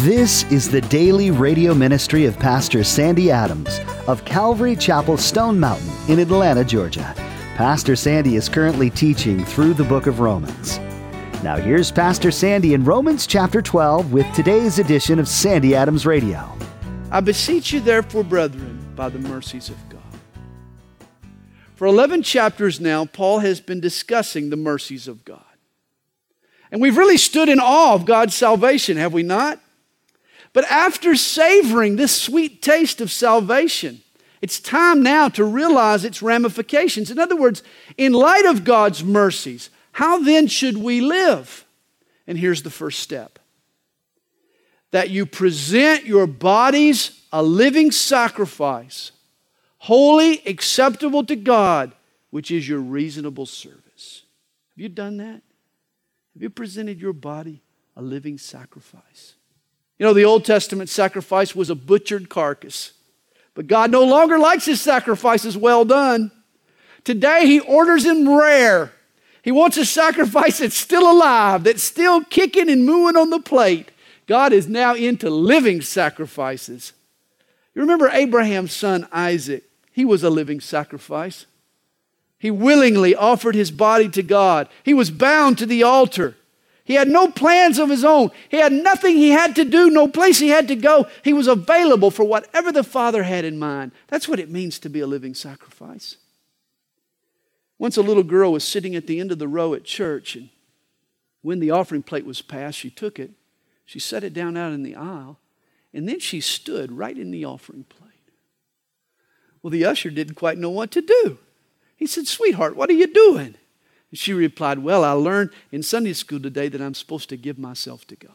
This is the daily radio ministry of Pastor Sandy Adams of Calvary Chapel Stone Mountain in Atlanta, Georgia. Pastor Sandy is currently teaching through the book of Romans. Now here's Pastor Sandy in Romans chapter 12 with today's edition of Sandy Adams Radio. I beseech you therefore, brethren, by the mercies of God. For 11 chapters now, Paul has been discussing the mercies of God. And we've really stood in awe of God's salvation, have we not? But after savoring this sweet taste of salvation, it's time now to realize its ramifications. In other words, in light of God's mercies, how then should we live? And here's the first step. That you present your bodies a living sacrifice, holy, acceptable to God, which is your reasonable service. Have you done that? Have you presented your body a living sacrifice? You know, the Old Testament sacrifice was a butchered carcass. But God no longer likes His sacrifices well done. Today He orders them rare. He wants a sacrifice that's still alive, that's still kicking and mooing on the plate. God is now into living sacrifices. You remember Abraham's son Isaac? He was a living sacrifice. He willingly offered his body to God. He was bound to the altar. He had no plans of his own. He had nothing he had to do, no place he had to go. He was available for whatever the Father had in mind. That's what it means to be a living sacrifice. Once a little girl was sitting at the end of the row at church, and when the offering plate was passed, she took it, she set it down out in the aisle, and then she stood right in the offering plate. Well, the usher didn't quite know what to do. He said, "Sweetheart, what are you doing?" And she replied, "Well, I learned in Sunday school today that I'm supposed to give myself to God."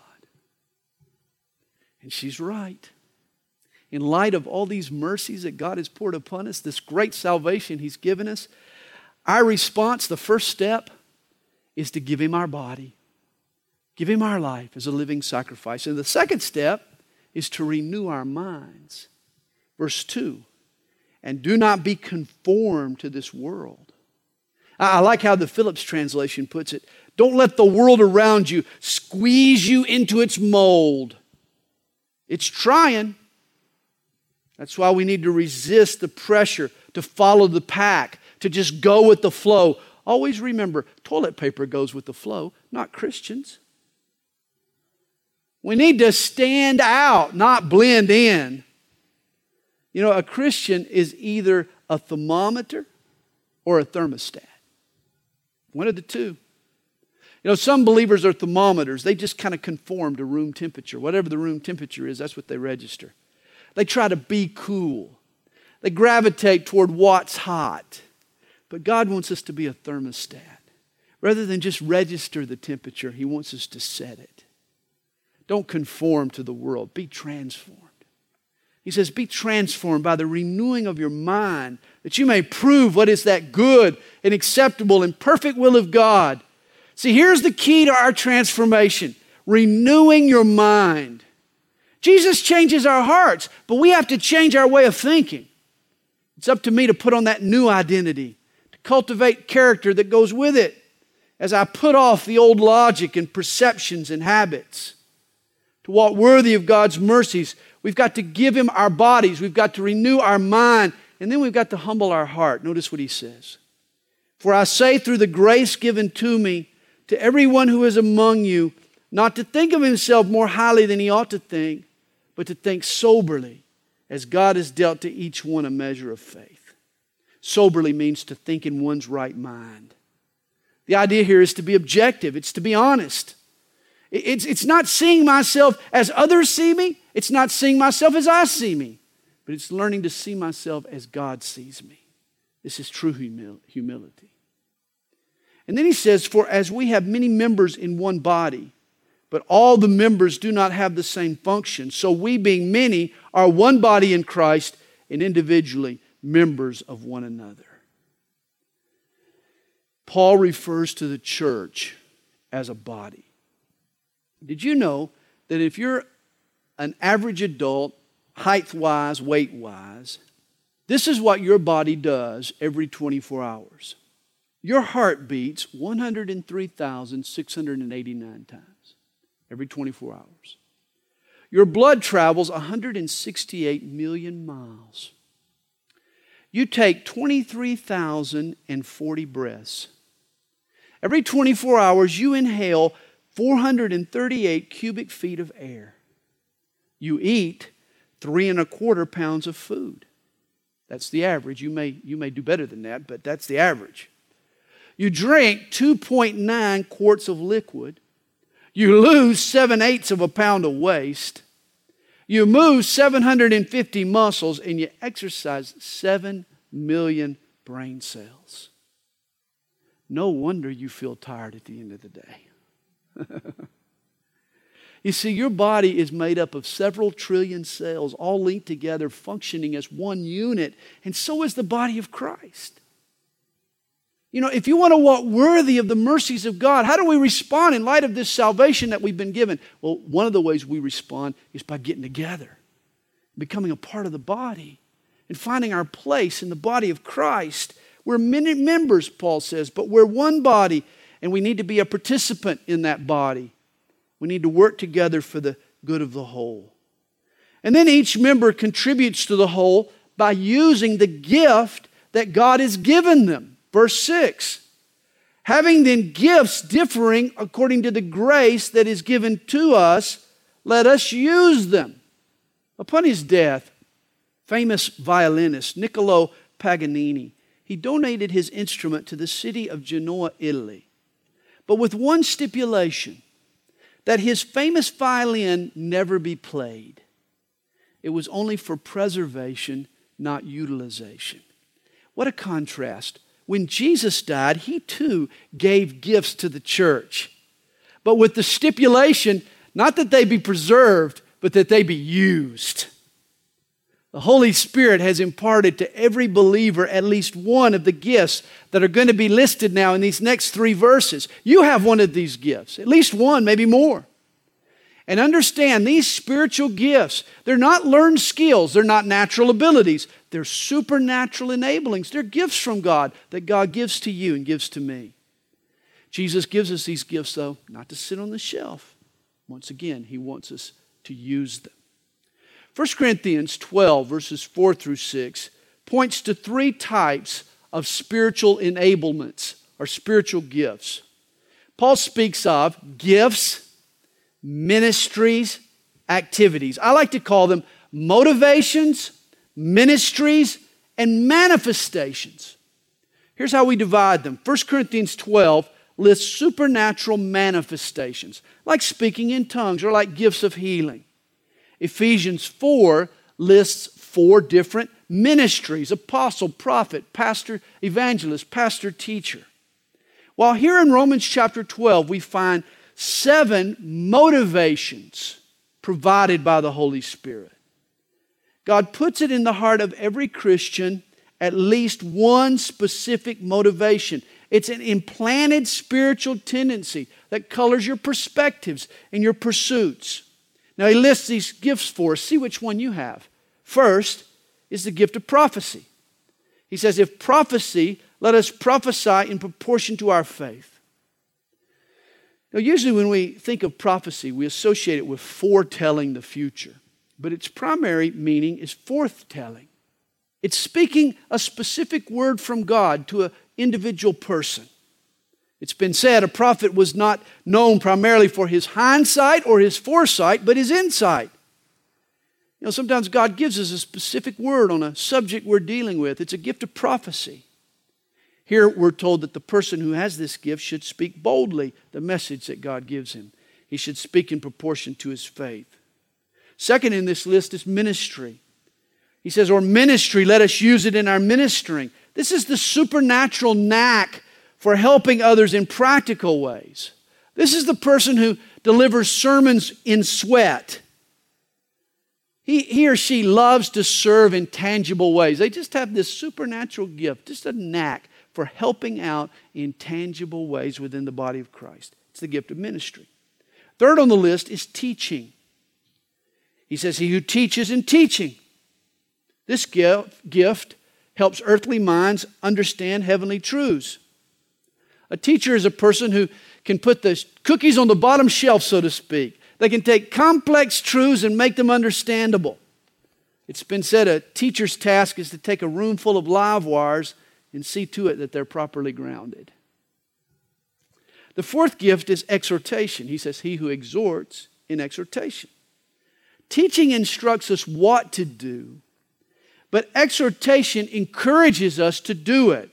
And she's right. In light of all these mercies that God has poured upon us, this great salvation He's given us, our response, the first step, is to give Him our body. Give Him our life as a living sacrifice. And the second step is to renew our minds. Verse 2, and do not be conformed to this world. I like how the Phillips translation puts it. Don't let the world around you squeeze you into its mold. It's trying. That's why we need to resist the pressure to follow the pack, to just go with the flow. Always remember, toilet paper goes with the flow, not Christians. We need to stand out, not blend in. You know, a Christian is either a thermometer or a thermostat. One of the two. You know, some believers are thermometers. They just kind of conform to room temperature. Whatever the room temperature is, that's what they register. They try to be cool. They gravitate toward what's hot. But God wants us to be a thermostat. Rather than just register the temperature, He wants us to set it. Don't conform to the world. Be transformed. He says, be transformed by the renewing of your mind, that you may prove what is that good and acceptable and perfect will of God. See, here's the key to our transformation. Renewing your mind. Jesus changes our hearts, but we have to change our way of thinking. It's up to me to put on that new identity, to cultivate character that goes with it as I put off the old logic and perceptions and habits. To walk worthy of God's mercies, we've got to give Him our bodies. We've got to renew our mind. And then we've got to humble our heart. Notice what he says. For I say through the grace given to me, to everyone who is among you, not to think of himself more highly than he ought to think, but to think soberly, as God has dealt to each one a measure of faith. Soberly means to think in one's right mind. The idea here is to be objective. It's to be honest. It's not seeing myself as others see me. It's not seeing myself as I see me. But it's learning to see myself as God sees me. This is true humility. And then he says, for as we have many members in one body, but all the members do not have the same function, so we being many are one body in Christ and individually members of one another. Paul refers to the church as a body. Did you know that if you're an average adult, height-wise, weight-wise, this is what your body does every 24 hours. Your heart beats 103,689 times every 24 hours. Your blood travels 168 million miles. You take 23,040 breaths. Every 24 hours, you inhale 438 cubic feet of air. You eat 3¼ pounds of food. That's the average. You may do better than that, but that's the average. You drink 2.9 quarts of liquid. You lose 7/8 of a pound of waste. You move 750 muscles, and you exercise 7 million brain cells. No wonder you feel tired at the end of the day. You see, your body is made up of several trillion cells, all linked together, functioning as one unit, and so is the body of Christ. You know, if you want to walk worthy of the mercies of God, how do we respond in light of this salvation that we've been given? Well, one of the ways we respond is by getting together, becoming a part of the body, and finding our place in the body of Christ. We're many members, Paul says, but we're one body, and we need to be a participant in that body. We need to work together for the good of the whole. And then each member contributes to the whole by using the gift that God has given them. Verse 6, having then gifts differing according to the grace that is given to us, let us use them. Upon his death, famous violinist Niccolo Paganini, he donated his instrument to the city of Genoa, Italy, but with one stipulation, that his famous violin never be played. It was only for preservation, not utilization. What a contrast. When Jesus died, he too gave gifts to the church, but with the stipulation, not that they be preserved, but that they be used. The Holy Spirit has imparted to every believer at least one of the gifts that are going to be listed now in these next 3 verses. You have one of these gifts, at least one, maybe more. And understand, these spiritual gifts, they're not learned skills, they're not natural abilities, they're supernatural enablings. They're gifts from God that God gives to you and gives to me. Jesus gives us these gifts, though, not to sit on the shelf. Once again, He wants us to use them. 1 Corinthians 12, verses 4 through 6, points to 3 types of spiritual enablements or spiritual gifts. Paul speaks of gifts, ministries, activities. I like to call them motivations, ministries, and manifestations. Here's how we divide them. 1 Corinthians 12 lists supernatural manifestations, like speaking in tongues or like gifts of healing. Ephesians 4 lists 4 different ministries: apostle, prophet, pastor, evangelist, pastor, teacher. While here in Romans chapter 12 we find 7 motivations provided by the Holy Spirit. God puts it in the heart of every Christian at least one specific motivation. It's an implanted spiritual tendency that colors your perspectives and your pursuits. Now he lists these gifts for us. See which one you have. First is the gift of prophecy. He says, if prophecy, let us prophesy in proportion to our faith. Now usually when we think of prophecy, we associate it with foretelling the future. But its primary meaning is forthtelling. It's speaking a specific word from God to an individual person. It's been said a prophet was not known primarily for his hindsight or his foresight, but his insight. You know, sometimes God gives us a specific word on a subject we're dealing with. It's a gift of prophecy. Here we're told that the person who has this gift should speak boldly the message that God gives him. He should speak in proportion to his faith. Second in this list is ministry. He says, or ministry, let us use it in our ministering. This is the supernatural knack for helping others in practical ways. This is the person who delivers sermons in sweat. He or she loves to serve in tangible ways. They just have this supernatural gift, just a knack for helping out in tangible ways within the body of Christ. It's the gift of ministry. Third on the list is teaching. He says, he who teaches in teaching. This gift helps earthly minds understand heavenly truths. A teacher is a person who can put the cookies on the bottom shelf, so to speak. They can take complex truths and make them understandable. It's been said a teacher's task is to take a room full of live wires and see to it that they're properly grounded. The fourth gift is exhortation. He says, he who exhorts in exhortation. Teaching instructs us what to do, but exhortation encourages us to do it.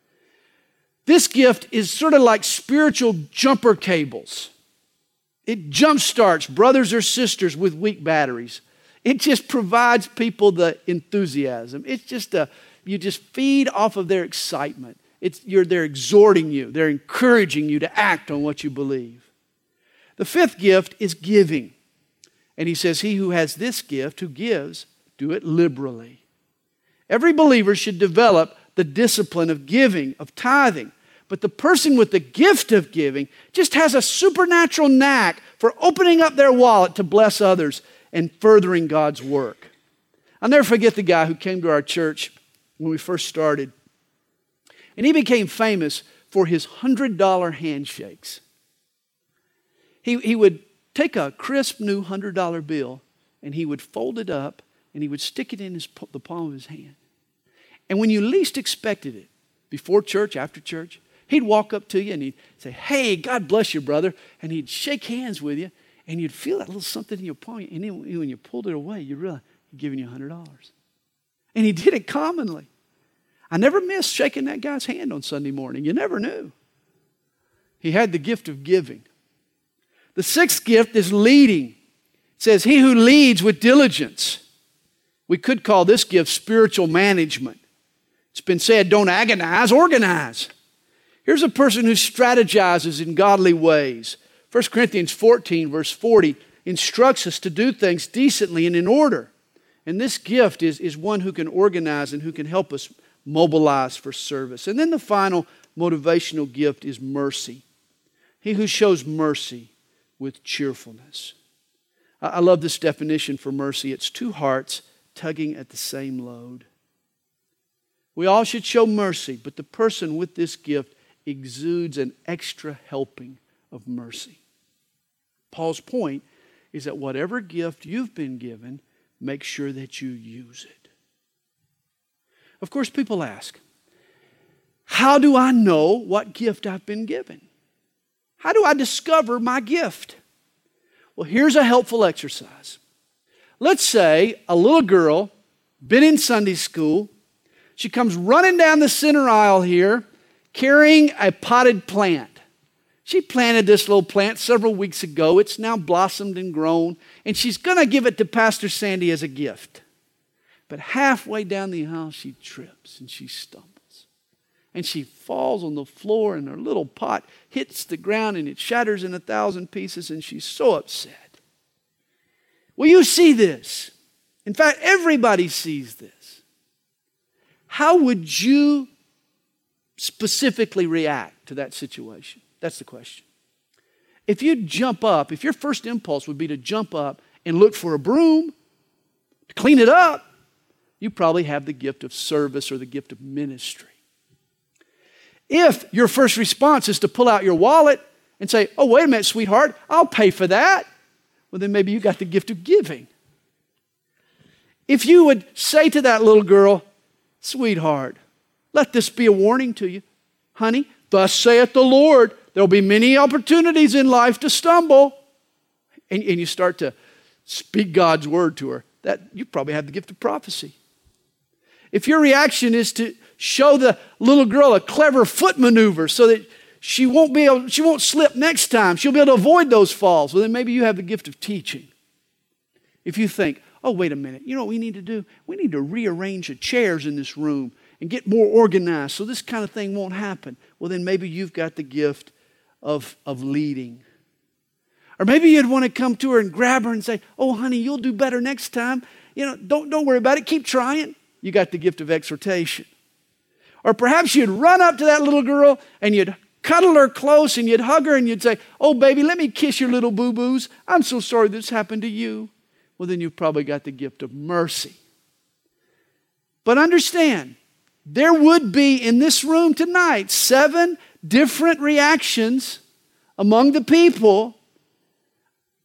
This gift is sort of like spiritual jumper cables. It jumpstarts brothers or sisters with weak batteries. It just provides people the enthusiasm. It's just you just feed off of their excitement. They're exhorting you. They're encouraging you to act on what you believe. The fifth gift is giving. And he says, he who has this gift, who gives, do it liberally. Every believer should develop the discipline of giving, of tithing. But the person with the gift of giving just has a supernatural knack for opening up their wallet to bless others and furthering God's work. I'll never forget the guy who came to our church when we first started. And he became famous for his $100 handshakes. He would take a crisp new $100 bill and he would fold it up and he would stick it in the palm of his hand. And when you least expected it, before church, after church, he'd walk up to you and he'd say, hey, God bless you, brother. And he'd shake hands with you and you'd feel that little something in your palm. And then when you pulled it away, you realize he'd given you $100. And he did it commonly. I never missed shaking that guy's hand on Sunday morning. You never knew. He had the gift of giving. The sixth gift is leading. It says, he who leads with diligence. We could call this gift spiritual management. It's been said, don't agonize, organize. Here's a person who strategizes in godly ways. 1 Corinthians 14, verse 40, instructs us to do things decently and in order. And this gift is one who can organize and who can help us mobilize for service. And then the final motivational gift is mercy. He who shows mercy with cheerfulness. I love this definition for mercy. It's two hearts tugging at the same load. We all should show mercy, but the person with this gift exudes an extra helping of mercy. Paul's point is that whatever gift you've been given, make sure that you use it. Of course, people ask, how do I know what gift I've been given? How do I discover my gift? Well, here's a helpful exercise. Let's say a little girl, been in Sunday school, she comes running down the center aisle here, carrying a potted plant. She planted this little plant several weeks ago. It's now blossomed and grown, and she's going to give it to Pastor Sandy as a gift. But halfway down the aisle, she trips and she stumbles. And she falls on the floor, and her little pot hits the ground, and it shatters in 1,000 pieces, and she's so upset. Well, you see this. In fact, everybody sees this. How would you specifically react to that situation? That's the question. If you jump up, if your first impulse would be to jump up and look for a broom to clean it up, you probably have the gift of service or the gift of ministry. If your first response is to pull out your wallet and say, oh, wait a minute, sweetheart, I'll pay for that, well, then maybe you got the gift of giving. If you would say to that little girl, sweetheart, let this be a warning to you. Honey, thus saith the Lord, there'll be many opportunities in life to stumble. And you start to speak God's word to her. That you probably have the gift of prophecy. If your reaction is to show the little girl a clever foot maneuver so that she won't slip next time, she'll be able to avoid those falls, well, then maybe you have the gift of teaching. If you think, oh, wait a minute, you know what we need to do? We need to rearrange the chairs in this room and get more organized so this kind of thing won't happen. Well, then maybe you've got the gift of leading. Or maybe you'd want to come to her and grab her and say, oh, honey, you'll do better next time. You know, don't worry about it. Keep trying. You got the gift of exhortation. Or perhaps you'd run up to that little girl and you'd cuddle her close and you'd hug her and you'd say, oh, baby, let me kiss your little boo-boos. I'm so sorry this happened to you. Well, then you've probably got the gift of mercy. But understand, there would be in this room tonight 7 different reactions among the people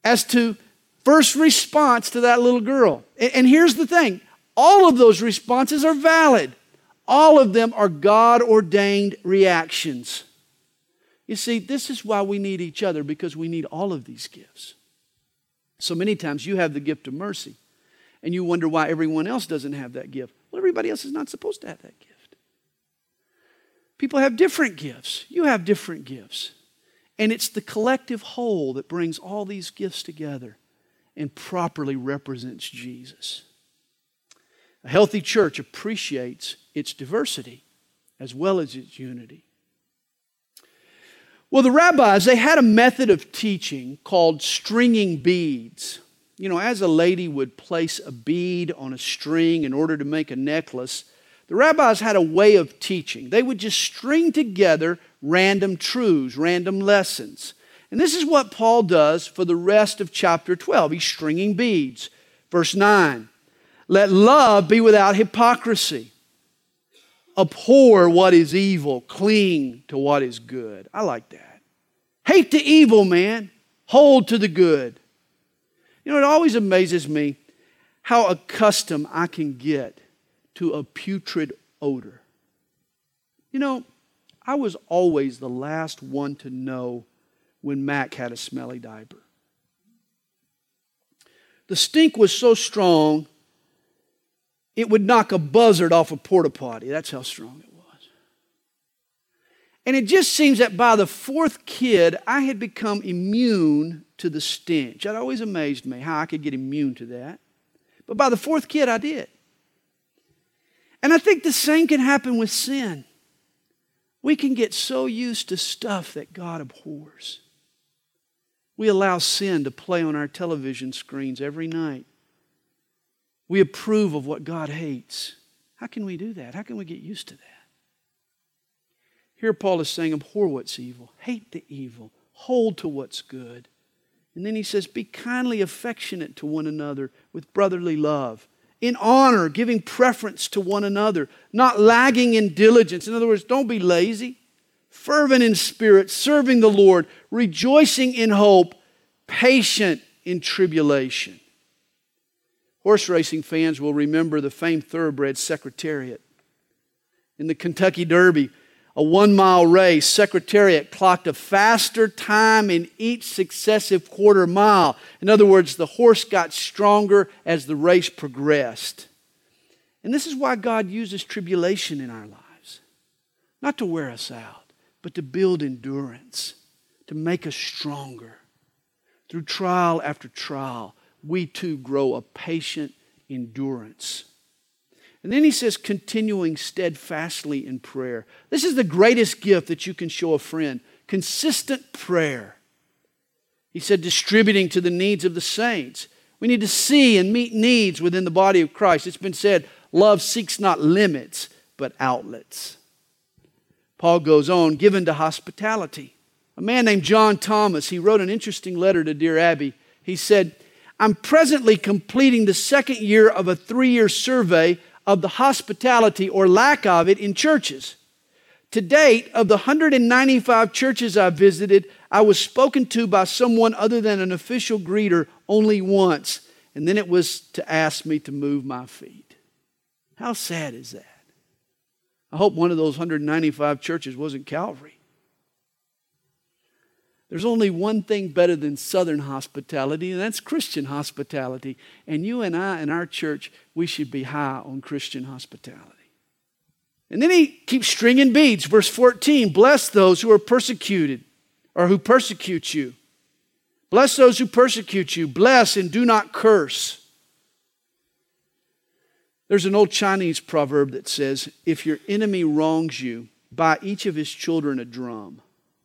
as to first response to that little girl. And here's the thing. All of those responses are valid. All of them are God-ordained reactions. You see, this is why we need each other, because we need all of these gifts. So many times you have the gift of mercy, and you wonder why everyone else doesn't have that gift. Well, everybody else is not supposed to have that gift. People have different gifts. You have different gifts. And it's the collective whole that brings all these gifts together and properly represents Jesus. A healthy church appreciates its diversity as well as its unity. Well, the rabbis, they had a method of teaching called stringing beads. You know, as a lady would place a bead on a string in order to make a necklace, the rabbis had a way of teaching. They would just string together random truths, random lessons. And this is what Paul does for the rest of chapter 12. He's stringing beads. Verse 9, let love be without hypocrisy. Abhor what is evil, cling to what is good. I like that. Hate the evil, man. Hold to the good. You know, it always amazes me how accustomed I can get to a putrid odor. You know, I was always the last one to know when Mac had a smelly diaper. The stink was so strong, it would knock a buzzard off a porta potty. That's how strong it was. And it just seems that by the fourth kid, I had become immune to the stench. That always amazed me, how I could get immune to that. But by the fourth kid, I did. And I think the same can happen with sin. We can get so used to stuff that God abhors. We allow sin to play on our television screens every night. We approve of what God hates. How can we do that? How can we get used to that? Here Paul is saying, abhor what's evil, hate the evil, hold to what's good. And then he says, be kindly affectionate to one another with brotherly love, in honor, giving preference to one another, not lagging in diligence. In other words, don't be lazy, fervent in spirit, serving the Lord, rejoicing in hope, patient in tribulation. Horse racing fans will remember the famed thoroughbred Secretariat. In the Kentucky Derby, a 1-mile race, Secretariat clocked a faster time in each successive quarter mile. In other words, the horse got stronger as the race progressed. And this is why God uses tribulation in our lives. Not to wear us out, but to build endurance, to make us stronger. Through trial after trial, we too grow a patient endurance. And then he says, continuing steadfastly in prayer. This is the greatest gift that you can show a friend. Consistent prayer. He said, distributing to the needs of the saints. We need to see and meet needs within the body of Christ. It's been said, love seeks not limits, but outlets. Paul goes on, given to hospitality. A man named John Thomas, he wrote an interesting letter to Dear Abby. He said, I'm presently completing the second year of a 3-year survey of the hospitality or lack of it in churches. To date, of the 195 churches I've visited, I was spoken to by someone other than an official greeter only once, and then it was to ask me to move my feet. How sad is that? I hope one of those 195 churches wasn't Calvary. There's only one thing better than Southern hospitality, and that's Christian hospitality. And you and I in our church, we should be high on Christian hospitality. And then he keeps stringing beads. Verse 14, bless those who are persecuted or who persecute you. Bless those who persecute you. Bless and do not curse. There's an old Chinese proverb that says, if your enemy wrongs you, buy each of his children a drum.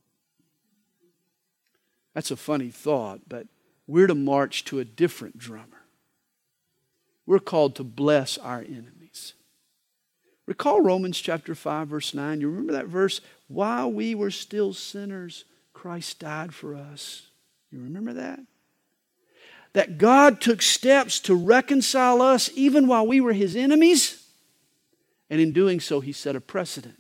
That's a funny thought, but we're to march to a different drummer. We're called to bless our enemies. Recall Romans chapter 5, verse 9. You remember that verse? While we were still sinners, Christ died for us. You remember that? That God took steps to reconcile us even while we were His enemies. And in doing so, He set a precedent.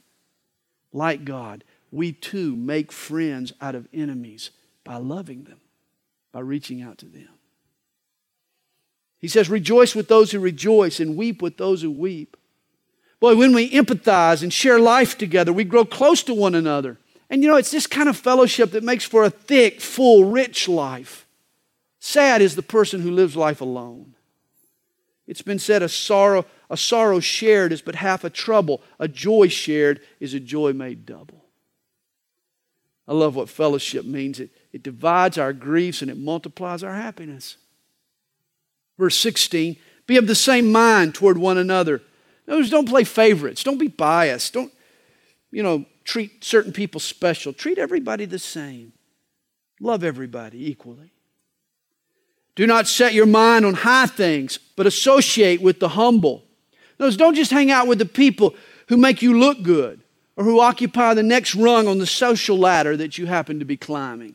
Like God, we too make friends out of enemies by loving them. by reaching out to them. He says, rejoice with those who rejoice and weep with those who weep. Boy, when we empathize and share life together, we grow close to one another. And it's this kind of fellowship that makes for a thick, full, rich life. Sad is the person who lives life alone. It's been said a sorrow shared is but half a trouble. A joy shared is a joy made double. I love what fellowship means. It divides our griefs and it multiplies our happiness. Verse 16, be of the same mind toward one another. Notice, don't play favorites. Don't be biased. Don't, treat certain people special. Treat everybody the same. Love everybody equally. Do not set your mind on high things, but associate with the humble. Notice, don't just hang out with the people who make you look good or who occupy the next rung on the social ladder that you happen to be climbing.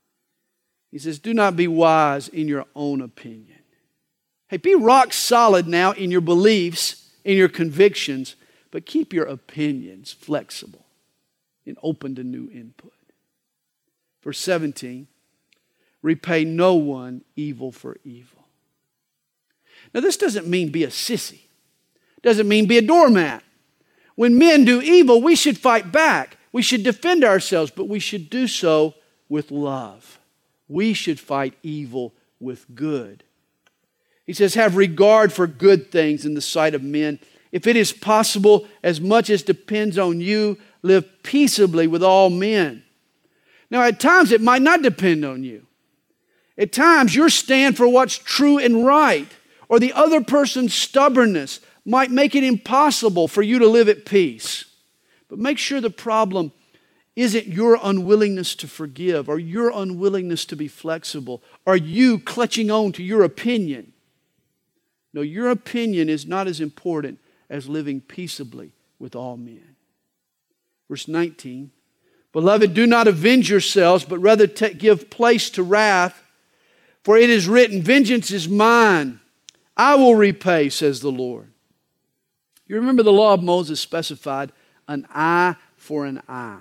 He says, do not be wise in your own opinion. Hey, be rock solid now in your beliefs, in your convictions, but keep your opinions flexible and open to new input. Verse 17, repay no one evil for evil. Now, this doesn't mean be a sissy. It doesn't mean be a doormat. When men do evil, we should fight back. We should defend ourselves, but we should do so with love. We should fight evil with good. He says, have regard for good things in the sight of men. If it is possible, as much as depends on you, live peaceably with all men. Now, at times it might not depend on you. At times your stand for what's true and right, or the other person's stubbornness might make it impossible for you to live at peace. But make sure the problem isn't your unwillingness to forgive, or your unwillingness to be flexible, or you clutching on to your opinion. No, your opinion is not as important as living peaceably with all men. Verse 19, beloved, do not avenge yourselves, but rather give place to wrath. For it is written, vengeance is mine. I will repay, says the Lord. You remember the law of Moses specified an eye for an eye.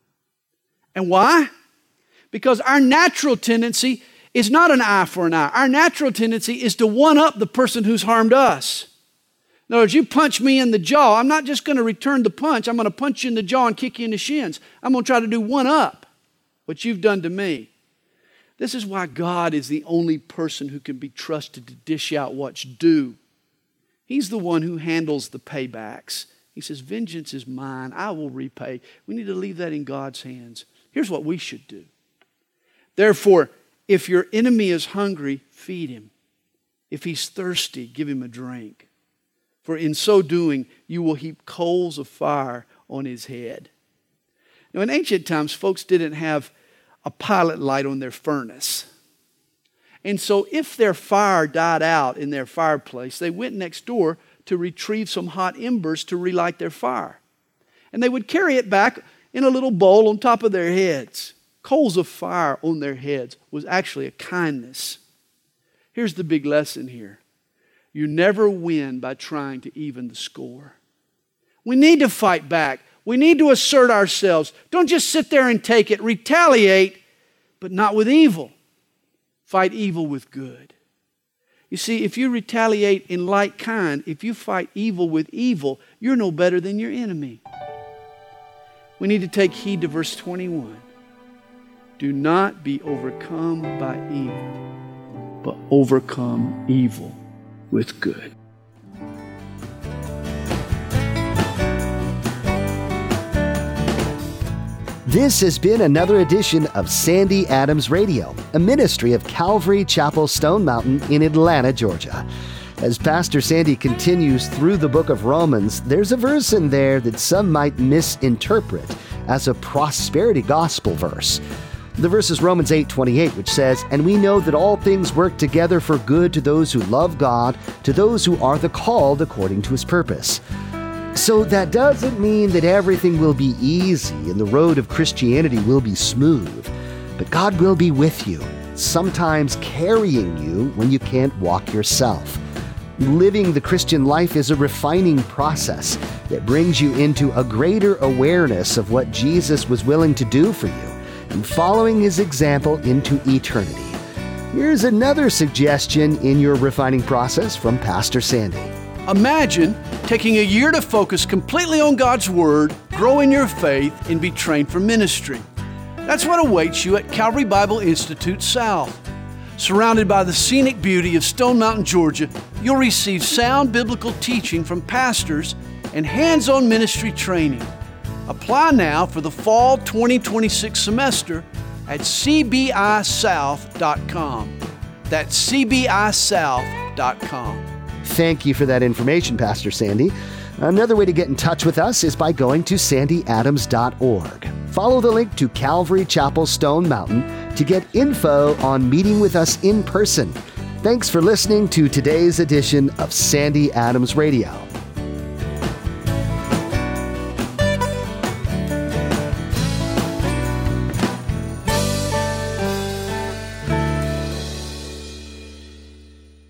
And why? Because our natural tendency is not an eye for an eye. Our natural tendency is to one-up the person who's harmed us. In other words, you punch me in the jaw, I'm not just going to return the punch. I'm going to punch you in the jaw and kick you in the shins. I'm going to try to do one-up what you've done to me. This is why God is the only person who can be trusted to dish out what's due. He's the one who handles the paybacks. He says, vengeance is mine. I will repay. We need to leave that in God's hands. Here's what we should do. Therefore, if your enemy is hungry, feed him. If he's thirsty, give him a drink. For in so doing, you will heap coals of fire on his head. Now, in ancient times, folks didn't have a pilot light on their furnace. And so if their fire died out in their fireplace, they went next door to retrieve some hot embers to relight their fire. And they would carry it back in a little bowl on top of their heads. Coals of fire on their heads was actually a kindness. Here's the big lesson here. You never win by trying to even the score. We need to fight back. We need to assert ourselves. Don't just sit there and take it. Retaliate, but not with evil. Fight evil with good. You see, if you retaliate in like kind, if you fight evil with evil, you're no better than your enemy. We need to take heed to verse 21. Do not be overcome by evil, but overcome evil with good. This has been another edition of Sandy Adams Radio, a ministry of Calvary Chapel Stone Mountain in Atlanta, Georgia. As Pastor Sandy continues through the book of Romans, there's a verse in there that some might misinterpret as a prosperity gospel verse. The verse is Romans 8:28, which says, "And we know that all things work together for good to those who love God, to those who are the called according to His purpose." So that doesn't mean that everything will be easy and the road of Christianity will be smooth. But God will be with you, sometimes carrying you when you can't walk yourself. Living the Christian life is a refining process that brings you into a greater awareness of what Jesus was willing to do for you, and following His example into eternity. Here's another suggestion in your refining process from Pastor Sandy. Imagine taking a year to focus completely on God's Word, grow in your faith, and be trained for ministry. That's what awaits you at Calvary Bible Institute South. Surrounded by the scenic beauty of Stone Mountain, Georgia, you'll receive sound biblical teaching from pastors and hands-on ministry training. Apply now for the fall 2026 semester at cbisouth.com. That's cbisouth.com. Thank you for that information, Pastor Sandy. Another way to get in touch with us is by going to sandyadams.org. Follow the link to Calvary Chapel Stone Mountain to get info on meeting with us in person. Thanks for listening to today's edition of Sandy Adams Radio.